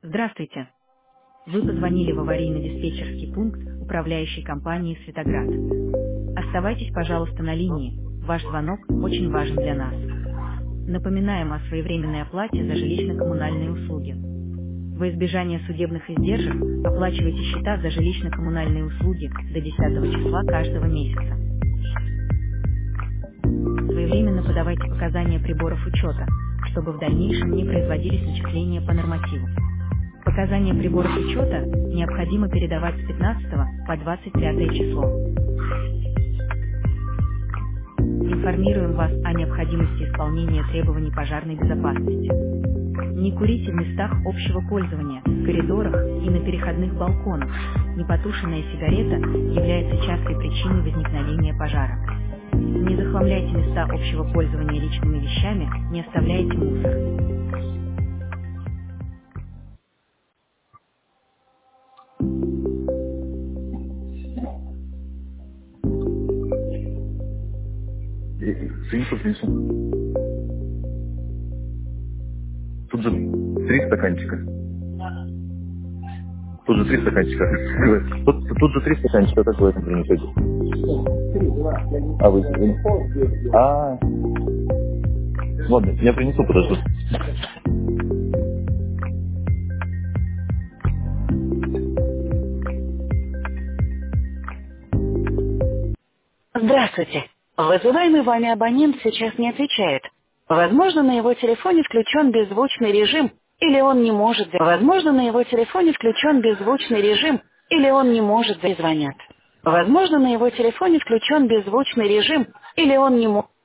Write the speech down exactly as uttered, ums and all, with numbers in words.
Здравствуйте. Вы позвонили в аварийно-диспетчерский пункт управляющей компании «Светоград». Оставайтесь, пожалуйста, на линии. Ваш звонок очень важен для нас. Напоминаем о своевременной оплате за жилищно-коммунальные услуги. Во избежание судебных издержек оплачивайте счета за жилищно-коммунальные услуги до десятого числа каждого месяца. Своевременно подавайте показания приборов учета, чтобы в дальнейшем не производились начисления по нормативу. Показания приборов учета необходимо передавать с пятнадцатого по двадцать пятое число. Информируем вас о необходимости исполнения требований пожарной безопасности. Не курите в местах общего пользования, в коридорах и на переходных балконах. Непотушенная сигарета является частой причиной возникновения пожара. Не захламляйте места общего пользования личными вещами, не оставляйте мусор. Принесу, принесу. Тут же три стаканчика. Тут же три стаканчика. Тут, тут же три стаканчика, как вы это принесете? А вы... А, ладно, я принесу, подожду. Здравствуйте. Вызываемый вами абонент сейчас не отвечает. Возможно, на его телефоне включен беззвучный режим, или он не может... Возможно, на его телефоне включен беззвучный режим, или он не может... Звонят. Возможно, на его телефоне включен беззвучный режим, или он не может...